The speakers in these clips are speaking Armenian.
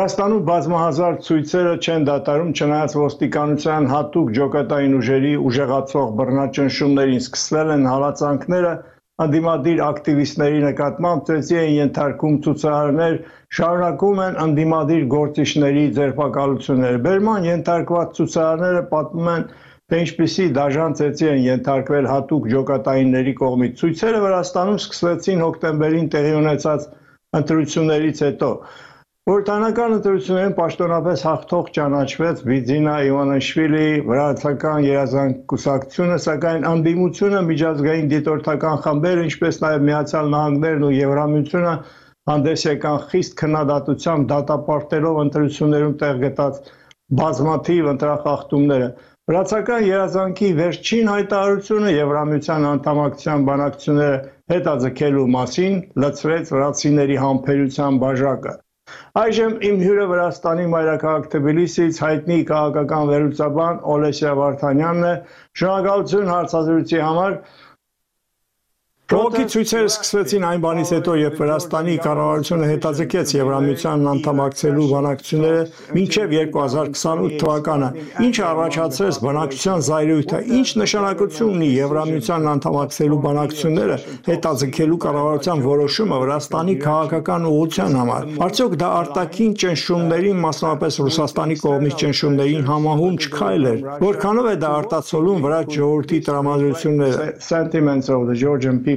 Վրաստանում բազմահազար ցույցերը չեն դադարում, չնայած ոստիկանության հատուկ ջոկատային ուժերի ուժեղացող բռնաճնշումներին սկսվել են հալածանքները ընդդիմադիր ակտիվիստների նկատմամբ, ծեծի են ենթարկում ցուցարարներ, շարունակում են ընդդիմադիր գործիչների ձերբակալությունները։ Բերման ենթարկված ցուցարարները պատմում են, թե ինչպիսի դաժան ծեծի են ենթարկվել հատուկ ջոկատայինների կողմից։ Ցույցերը Վրաստանում սկսվեցին հոկտեմբերին տեղի ունեցած ընտրություններից հետո։ Խորհրդարանական ընտրություններին պաշտոնապես հաղթող ճանաչվեց Բիձինա Իվանիշվիլիի վրացական երազանք-կուսակցությունը, սակայն ընդդիմությունը, միջազգային դիտորդական խմբերը, ինչպես նաև Միացյալ Նահանգներն ու Եվրամիությունը հանդես եկան խիստ քննադատությամբ դատապարտելով ընտրություններում տեղ գտած բազմաթիվ ընտրախախտումները։ Վրացական երազանքի վերջին հայտարարությունը Եվրամիության անդամակցության բանակցությունները հետաձգելու մասին լցրեց վրացիների համբերության բաժակը։ Այժմ իմ հյուրը Վրաստանի մայրաքաղաք Թբիլիսիից հայտնի քաղաքական վերլուծաբան Օլեսիա Վարդանյանն է։ Շնորհակալություն հարցազրույցի համար։ Բողոքի ցույցերը սկսվեցին այն բանից հետո, երբ Վրաստանի կառավարությունը հետաձգեց Եվրամիությանն անդամակցելու բանակցությունները մինչև 2028 թվականը, ինչը առաջացրեց բանակցության զայրույթը, ինչ նշանակություն ունի Եվրամիությանն անդամակցելու բանակցությունները հետաձգելու կառավարության որոշումը Վրաստանի քաղաքական ուղղության համար։ Արդյոք դա արտաքին ճնշումներին, մասնավորապես Ռուսաստանի կողմից ճնշումներին համահունչ քայլ էր, որքանով է դա արտացոլում վրաց ժողովրդի տրամադրությունները։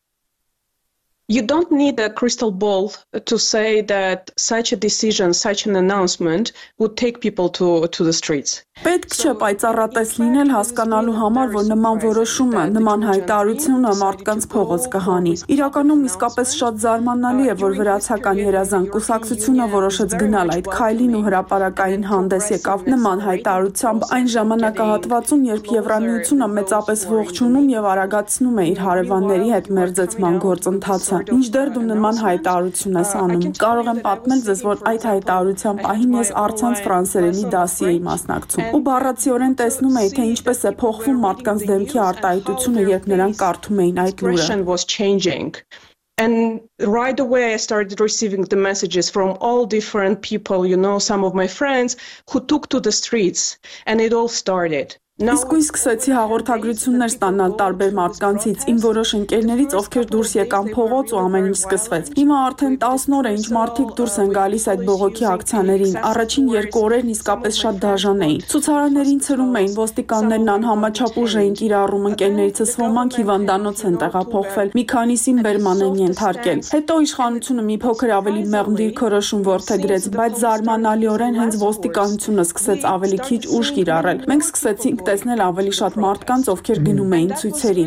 You don't need a crystal ball to say that such a decision, such an announcement would take people to the streets. Պետք չէ պայծառատես լինել հասկանալու համար, որ նման որոշումը, նման հայտարարությունը մարդկանց փողոց կհանի։ Իրականում իսկապես շատ զարմանալի է, որ վրացական երազանք կուսակցությունը որոշեց գնալ այդ քայլին ու հրապարակային հանդես եկավ նման հայտարարությամբ այն ժամանակահատվածում, երբ Եվրամիությունը մեծապես ողջունում եւ արագացնում է իր հարևանների հետ մերձեցման գործընթացը։ Մինչդեռ դու նման հայտարարություն ես անում։ Կարող եմ պատմել ձեզ, որ այդ հայտարարության պահին ես առցանց ֆրանսերենի դասի էի մասնակցում։ Ու բառացիորեն տեսնում էի, թե ինչպես է փոխվում մարդկանց դեմքի արտահայտությունը, երբ նրանք կարդում էին այդ լուրը։ And right away I started receiving the messages from all different people, some of my friends who took to the streets, and it all started. Իսկ ու սկսեցի հաղորդագրություններ ստանալ տարբեր մարդկանցից, իմ որոշ ընկերներից, ովքեր դուրս եկան փողոց ու ամեն ինչ սկսվեց։ Հիմա արդեն 10 օր է, ինչ մարդիկ դուրս են գալիս այդ բողոքի ակցիաներին։ Առաջին 2 օրերն իսկապես շատ դաժան էին։ Ցուցարարներին ցրում էին, ոստիկաններն անհամաչափ ուժ էին կիրառում, ընկերներիցս ոմանք հիվանդանոց են տեղափոխվել, մի քանիսին բերման են ենթարկել։ Հետո իշխանությունը մի փոքր ավելի մեղմ դիրքորոշում որդեգրեց, բայց զարմանալիորեն հենց ոստիկանությունը սկսեց ավելի քիչ ուժ կիրառել։ Մենք սկսեցինք տեսնել ավելի շատ մարդկանց, ովքեր գնում էին ցույցերին։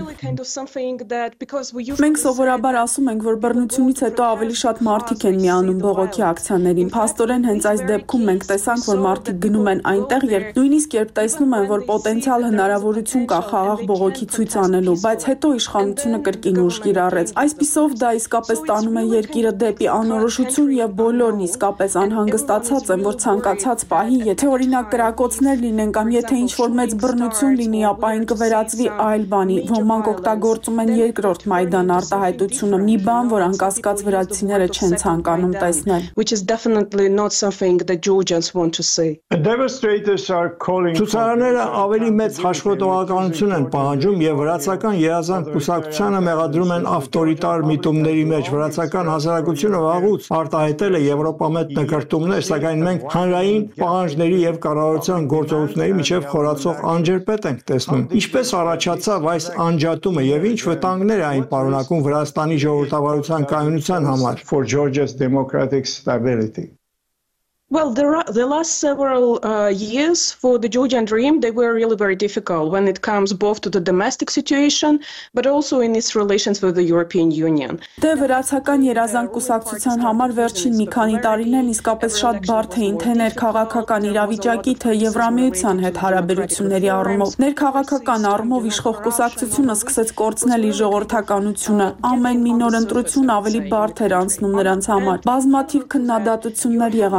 Մենք սովորաբար ասում ենք, որ բռնությունից հետո ավելի շատ մարդիկ են միանում բողոքի ակցիաներին։ Փաստորեն հենց այս դեպքում մենք տեսանք, որ մարդիկ գնում են այնտեղ, երբ տեսնում են, որ պոտենցիալ հնարավորություն կա խաղաղ բողոքի ցույց անելու, բայց հետո իշխանությունը կրկին ուժ կիրառեց։ Այսպիսով դա իսկապես տանում է երկիրը դեպի անորոշություն եւ բոլորն իսկապես անհանգստացած են, որ ցանկացած պահի, եթե օրինակ կրակոցներ լինեն կամ եթե ինչ-որ մեծ բռնություն լինի, ապա այն կվերածվի այլ բանի։ Ոմանք օգտագործում են երկրորդ Մայդան արտահայտությունը, մի բան, որ անկասկած վրացիները չեն ցանկանում տեսնել։ Which is definitely not something that Georgians want to see. Ցուցարարները ավելի մեծ հաշվետվողականություն են պահանջում եւ վրացական երազանք կուսակցությանը մեղադրում են ավտորիտար միտումների մեջ։ Վրացական հասարակությունը վաղուց արտահայտել է եվրոպամետ նկարտումներ, սակայն մենք հանրային պահանջների եւ կառավարության գործողությունների միջև խորացող անջրպետ ենք տեսնում։ Ինչպես առաջացավ այս անջատումը եւ ինչ վտանգներ է այն պարունակում Վրաստանի ժողովրդավարության կայունության համար? For Georgia's democratic stability. Well, the last several years for the Georgian Dream, they were really very difficult when it comes both to the domestic situation, but also in its relations with the European Union. Դե վրացական երազանք կուսակցության համար վերջին մի քանի տարիներն իսկապես շատ բարդ էին, թե ներքաղաքական իրավիճակի, թե Եվրամիության հետ հարաբերությունների առումով։ Ներքաղաքական առումով իշխող կուսակցությունը սկսեց կորցնել իր ժողովրդականությունը։ Ամեն մի նոր ընտրություն ավելի բարդ էր անցնում նրանց համար։ Բազմաթիվ քննադատություններ եղան կապված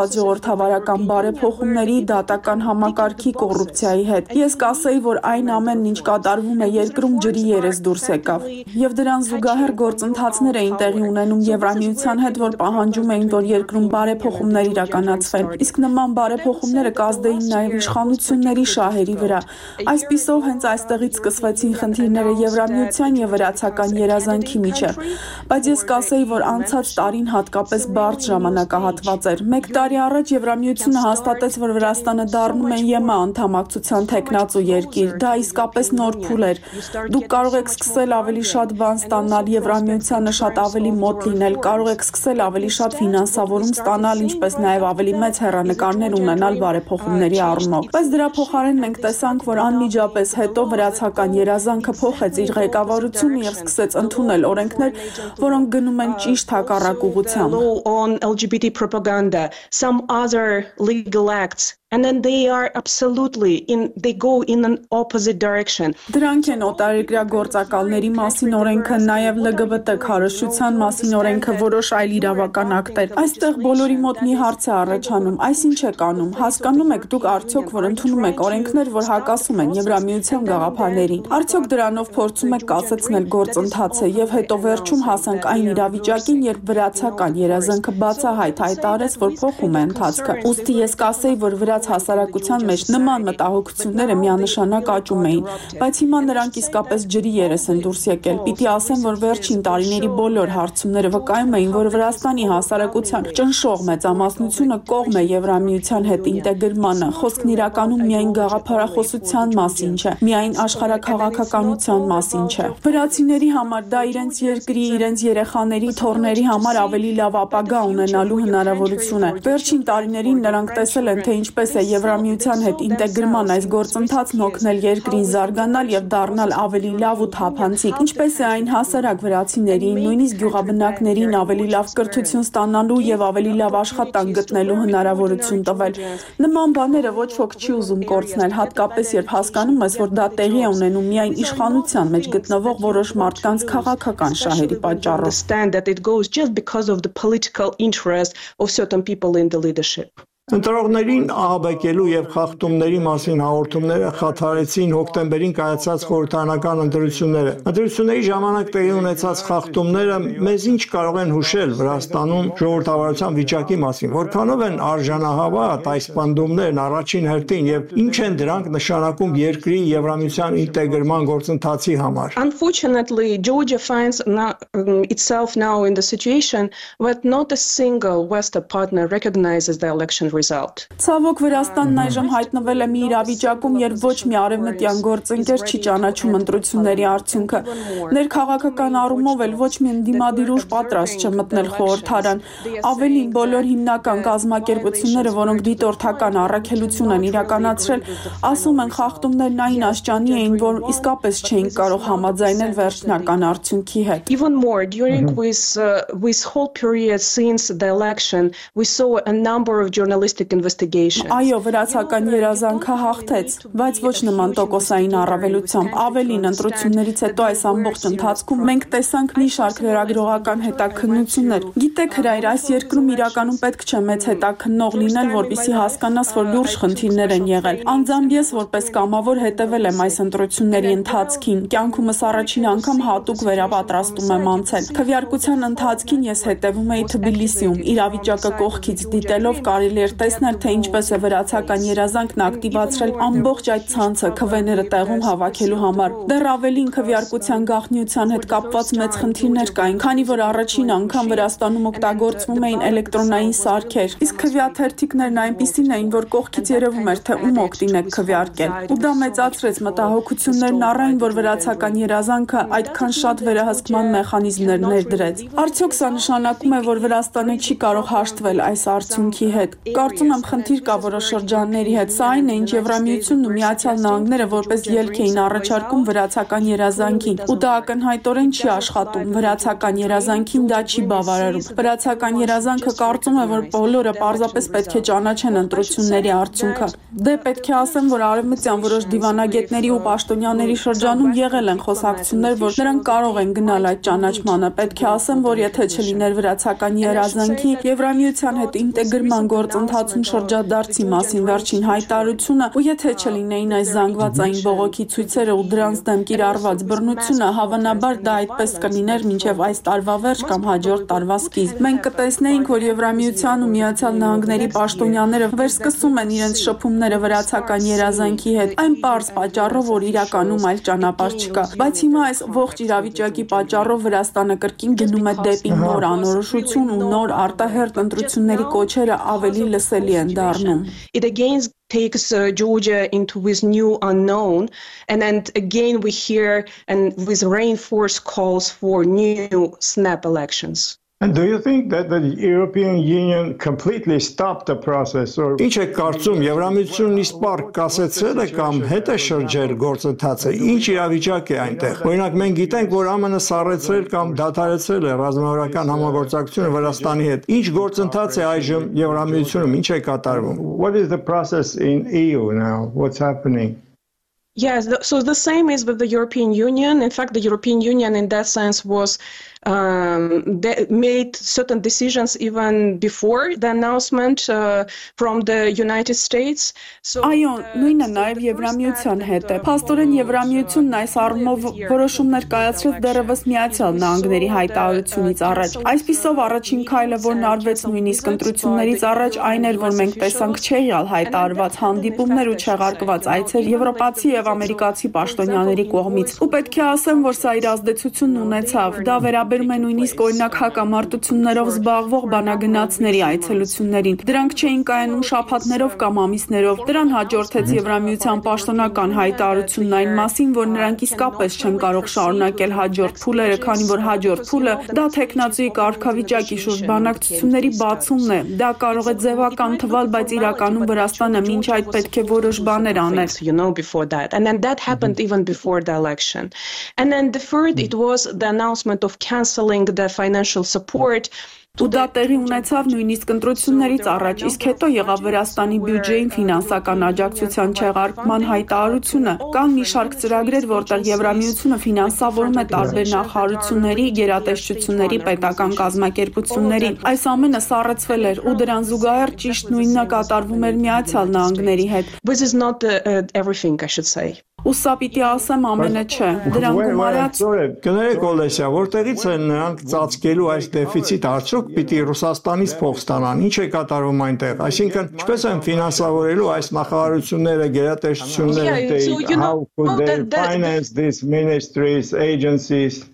կապված ժողովրդավարական բարեփոխումների, դատական համակարգի, կոռուպցիայի հետ։ Ես կասեի, որ այն ամենն, ինչ կատարվում է երկրում, ջրի երես դուրս եկավ։ Եվ դրան զուգահեռ գործընթացներ էին տեղի ունենում Եվրամիության հետ, որ պահանջում էին, որ երկրում բարեփոխումներ իրականացվեն։ Իսկ նման բարեփոխումները կազդեին նաև իշխանությունների շահերի վրա։ Այսպիսով հենց այստեղից սկսվեցին խնդիրները Եվրամիության եւ վրացական երազանքի միջեւ։ Բայց ես կասեի, որ անցած տարին հատկապես բարդ ժամանակահատված էր։ 1 տարի առաջ Եվրամիությունը հաստատեց, որ Վրաստանը դառնում է ԵՄ անդամակցության թեկնածու երկիր։ Դա իսկապես նոր փուլ էր։ Դուք կարող եք սկսել ավելի շատ բան ստանալ, Եվրամիությանը շատ ավելի մոտ լինել, կարող եք սկսել ավելի շատ ֆինանսավորում ստանալ, ինչպես նաև ավելի մեծ հեռանկարներ ունենալ բարեփոխումների առումով։ Բայց դրա փոխարեն մենք տեսանք, որ անմիջապես հետո վրացական երազանքը փոխեց իր ղեկավարությունը եւ սկսեց ընդունել օրենքներ, որոնք գնում են ճիշտ հակառակ ուղղությամբ։ On LGBT propaganda, some other legal acts, and then they are absolutely they go in an opposite direction. Դրանք են օտարերկրյա գործակալների մասին օրենքը, նաև LGBT քարոզչության մասին օրենքը, որոշ այլ իրավական ակտեր։ Այստեղ բոլորի մոտ մի հարց է առաջանում, այս ինչ է կանում։ Հասկանում եք դուք արդյոք, որ ընդունում եք օրենքներ, որ հակասում են Եվրամիության գաղափարներին։ Արդյոք դրանով փորձում եք կասեցնել գործընթացը եւ հետո վերջում հասանք այն իրավիճակին, երբ վրացական երազանքը բացահայտ հայտարարեց, որ փոխում է ընթացքը։ Ուստի ես կասեի, որ վրաց հասարակության մեջ նման մտահոգությունները միանշանակ աճում էին, բայց հիմա նրանք իսկապես ջրի երես են դուրս եկել։ Պիտի ասեմ, որ վերջին տարիների բոլոր հարցումները վկայում էին, որ Վրաստանի հասարակության ճնշող մեծամասնությունը կողմ է Եվրամիության հետ ինտեգրմանը։ Խոսքն իրականում միայն գաղափարախոսության մասին չէ, միայն աշխարհաքաղաքականության մասին չէ։ Վրացիների համար դա իրենց երկրի, իրենց երեխաների, թոռների համար ավելի լավ ապագա ունենալու հնարավորություն է։ Վերջին տարիներին նրանք տեսել են, թե ինչպես է Եվրամիության հետ ինտեգրման այս գործընթացն օգնել երկրին զարգանալ եւ դառնալ ավելի լավ ու թափանցիկ, ինչպես է այն հասարակ վրացիներին, նույնիսկ գյուղաբնակներին ավելի լավ կրթություն ստանալու եւ ավելի լավ աշխատանք գտնելու հնարավորություն տվել։ Նման բաները ոչ ոք չի ուզում կորցնել, հատկապես երբ հասկանում ես, որ դա տեղի է ունենում միայն իշխանության մեջ գտնվող որոշ մարդկանց քաղաքական շահերի պատճառով։ Ընտրողներին ահաբեկելու եւ խախտումների մասին հաղորդումները խաթարեցին հոկտեմբերին կայացած խորհրդարանական ընտրությունները։ Ընտրությունների ժամանակ տեղի ունեցած խախտումները մեզ ինչ կարող են հուշել Վրաստանում ժողովրդավարության վիճակի մասին, որքանով են արժանահավատ այս պնդումներն առաջին հերթին եւ ինչ են դրանք նշանակում երկրի Եվրամիության ինտեգրման գործընթացի համար։ Unfortunately, Georgia finds itself now in the situation where not a single Western partner recognizes the election result. Ցավոք Վրաստանն այժմ հայտնվել է մի իրավիճակում, երբ ոչ մի արևմտյան գործընկեր չի ճանաչում ընտրությունների արդյունքը։ Ներքաղաքական առումով էլ ոչ մի ընդդիմադիր ուժ պատրաստ չէ մտնել խորհրդարան։ Ավելին, բոլոր հիմնական կազմակերպությունները, որոնք դիտորդական առաքելություն են իրականացրել, ասում են խախտումներն այն աշճանի էին, որ իսկապես չէին կարող համաձայնել վերջնական արդյունքի հետ։ Even more, during this whole period since the election, we saw a number of journalistic investigations. Այո, վրացական երազանքը հաղթեց, բայց ոչ նման տոկոսային առավելությամբ։ Ավելին, ընտրություններից հետո այս ամբողջ ընթացքում մենք տեսանք մի շարք լրագրողական հետաքննություններ։ Գիտեք, հրայր, այս երկրում իրականում պետք չէ մեծ հետաքննող լինել, որպեսզի հասկանաս, որ լուրջ խնդիրներ են եղել։ Անձամբ ես որպես կամավոր հետևել եմ այս ընտրությունների ընթացքին։ Կյանքումս առաջին անգամ հատուկ վերապատրաստում եմ անցել։ Քվեարկության ընթացքին ես հետևում էի Թբիլիսիում, իրավիճակը կողքից դիտելով կարելի էր տեսնել, թե ինչպես է վրացական երազանքն ակտիվացրել ամբողջ այդ ցանցը քվեները տեղում հավաքելու համար։ Դեռ ավելին, քվեարկության գաղտնիության հետ կապված մեծ խնդիրներ կային, քանի որ առաջին անգամ Վրաստանում օգտագործվում էին էլեկտրոնային սարքեր, իսկ քվեաթերթիկներն այնպիսին էին, որ կողքից երևում էր, թե ում օգտին եք քվեարկել։ Ու դա մեծացրեց մտահոգություններն առայն, որ վրացական երազանքը այդքան շատ վերահսկման մեխանիզմներ ներդրեց։ Արդյոք սա նշանակում է, որ Վրաստանը չի կարող հաշտվել այս արդյունքի հետ։ Կարծում եմ խնդիր կա որոշ շրջանների հետ։ Սա այն է, ինչ Եվրամիությունն ու Միացյալ Նահանգները որպես ելք էին առաջարկում վրացական երազանքին, ու դա ակնհայտորեն չի աշխատում։ Վրացական երազանքին դա չի բավարարում։ Վրացական երազանքը կարծում է, որ բոլորը պարզապես պետք է ճանաչեն ընտրությունների արդյունքը։ Դե պետք է ասեմ, որ արևմտյան որոշ դիվանագետների ու պաշտոնյաների շրջանում եղել են խոսակցություններ, որ նրանք կարող են գնալ այդ ճանաչմանը։ Պետք է ասեմ, որ եթե չլիներ վրացական երազանքի, Եվրամիության հետ ինտեգրման գործընթացը ընթացում շրջադարձի մասին վերջին հայտարարությունը, ու եթե չլինեին այս զանգվածային բողոքի ցույցերը ու դրանց դեմ կիրառված բռնությունը, հավանաբար դա այդպես կլիներ մինչև այս տարվա վերջ կամ հաջորդ տարվա սկիզբ։ Մենք կտեսնեինք, որ Եվրամիության ու Միացյալ Նահանգների պաշտոնյաները վերսկսում են իրենց շփումները վրացական երազանքի հետ, այն պարզ պատճառով, որ իրականում այլ ճանապարհ չկա։ Բայց հիմա այս ողջ իրավիճակի պատճառով Վրաստանը կրկին գնում է դեպի նոր անորոշություն ու նոր արտահերթ ընտրությունների կոչերը ավելի լսելի են դառնում։ It again takes Georgia into this new unknown, and then again we hear and with reinforced calls for new snap elections. And do you think that the European Union completely stopped the process or Ինչ է կարծում Եվրամիությունն իսպառ կասեցրել է կամ հետ է շրջել գործընթացը ինչ իրավիճակ է այնտեղ Օրինակ մենք գիտենք որ ԱՄՆ-ը սառեցրել կամ դադարեցրել է ռազմավարական համագործակցությունը Վրաստանի հետ Ինչ գործընթաց է այժմ Եվրամիությունում ինչ է կատարվում What is the process in EU now What's happening Yes, so the same is with the European Union. In fact, the European Union in that sense was they made certain decisions even before the announcement from the United States. So Այո, նույնը նաև Եվրամիության հետ է։ Փաստորեն Եվրամիությունն այս առումով որոշումներ կայացրեց դեռևս Միացյալ Նահանգների հայտարարությունից առաջ։ Այսպիսով առաջին քայլը, որն արվեց նույնիսկ ընտրություններից առաջ, այն էր, որ մենք տեսանք չեղյալ հայտարարված հանդիպումներ ու չեղարկված այցեր եվրոպացի եւ ամերիկացի պաշտոնյաների կողմից։ Ու պետք է ասեմ, որ սա իր ազդեցությունն ունեցավ։ Դա վերաբերում է նույնիսկ օրինակ հակամարտություններով զբաղվող բանագնացների այցելություններին։ Դրանք չէին կայանում շաբաթներով կամ ամիսներով։ Դրան հաջորդեց Եվրամիության պաշտոնական հայտարարությունն այն մասին, որ նրանք իսկապես չեն կարող շարունակել հաջորդ փուլերը, քանի որ հաջորդ փուլը դա տեխնացուի կարգավիճակի շուրջ բանակցությունների բացումն է։ Դա կարող է ձևական թվալ, բայց իրականում Վրաստանը մինչ այդ պետք է որոշ բաներ աներ։ Before that. And then that happened even before the election. And then the third, it was the announcement of cancelling the financial support. Ու դա տեղի ունեցավ նույնիսկ ընտրություններից առաջ, իսկ հետո եղավ Վրաստանի բյուջեին ֆինանսական աջակցության չեղարկման հայտարարությունը։ Կան մի շարք ծրագրեր, որտեղ Եվրամիությունը ֆինանսավորում է տարբեր նախարարությունների, գերատեսչությունների, պետական կազմակերպությունների։ Այս ամենը սառեցվել էր ու դրան զուգահեռ ճիշտ նույնը կատարվում էր Միացյալ Նահանգների հետ։ This is not everything, I should say. Ու սա պիտի ասեմ ամենը չէ։ Դրան գումարած Կներեք Օլեսիա, որտեղից են նրանք ծածկելու այս դեֆիցիտ արդյոք պիտի Ռուսաստանից փող ստանան։ Ինչ է կատարվում այնտեղ։ Այսինքն, ինչպես են ֆինանսավորելու այս նախարարությունները, գերատեսչությունները, how could they finance these ministries, agencies?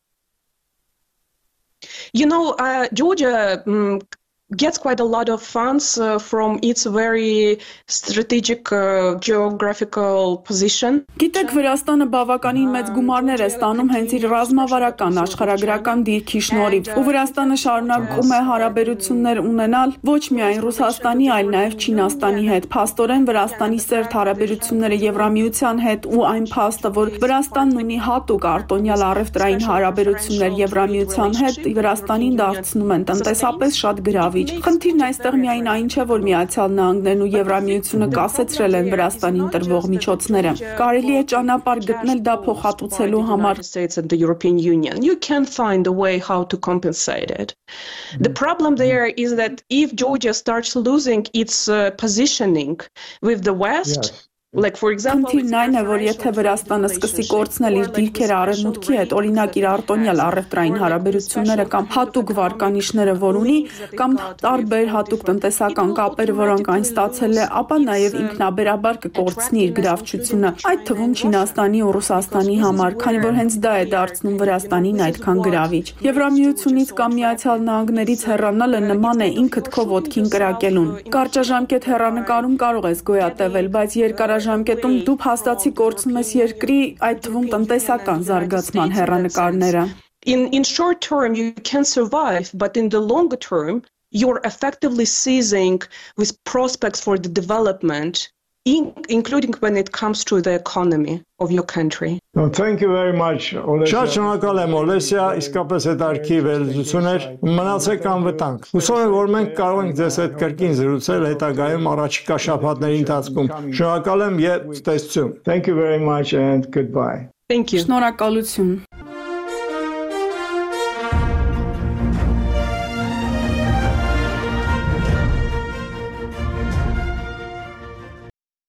You know, Georgia gets quite a lot of funds from its very strategic geographical position. Գիտեք, Վրաստանը բավականին մեծ գումարներ է ստանում հենց իր ռազմավարական աշխարհագրական դիրքի շնորհիվ։ Ու Վրաստանը շարունակում է հարաբերություններ ունենալ ոչ միայն Ռուսաստանի, այլ նաև Չինաստանի հետ։ Փաստորեն Վրաստանի սերտ հարաբերությունները Եվրամիության հետ ու այն փաստը, որ Վրաստանն ունի հատուկ արտոնյալ առևտրային հարաբերություններ Եվրամիության հետ, Վրաստանին դարձնում են տնտեսապես շատ գրավիչ։ Խնդիրն այստեղ միայն այն չէ, որ Միացյալ Նահանգներն ու Եվրամիությունը կասեցրել են Վրաստանին տրվող միջոցները։ Կարելի է ճանապարհ գտնել դա փոխհատուցելու համար։ The European Union, you can find a way how to compensate it. The problem there is that if Georgia starts losing its positioning with the West, like for example, Խնդիրն այն է, որ եթե Վրաստանը սկսի կորցնել իր դիրքերը արևմուտքի հետ, օրինակ իր արտոնյալ առևտրային հարաբերությունները կամ հատուկ վարկանիշները, որ ունի, կամ տարբեր հատուկ տնտեսական կապերը, որոնք այն ստացել է, ապա նաև ինքնաբերաբար կկորցնի իր գրավչությունը, այդ թվում Չինաստանի ու Ռուսաստանի համար, քանի որ հենց դա է դարձնում Վրաստանին այդքան գրավիչ։ Եվրամիությունից կամ Միացյալ Նահանգներից հեռանալը նման է ինքդ քո ոտքին կրակելուն։ Կարճաժամկետ հեռանկարում կարող ես գոյատևել, բայց երկարաժամկետում դու փաստացի կորցնում ես երկրի, այդ թվում տնտեսական զարգացման հեռանկարները։ In short term you can survive, but in the longer term you're effectively seizing with prospects for the development, including when it comes to the economy of your country. No, thank you very much, Olesya. Շատ շնորհակալ եմ Օլեսիա, իսկապես հետաքրքիր վերլուծություններ։ Մնացեք անվտանգ։ Հուսով եմ, որ մենք կարող ենք ձեզ հետ կրկին զրուցել հետագայում առաջիկա շաբաթների ընթացքում։ Շնորհակալ եմ եւ ցտեսություն։ Thank you very much and goodbye. Thank you. Շնորհակալություն։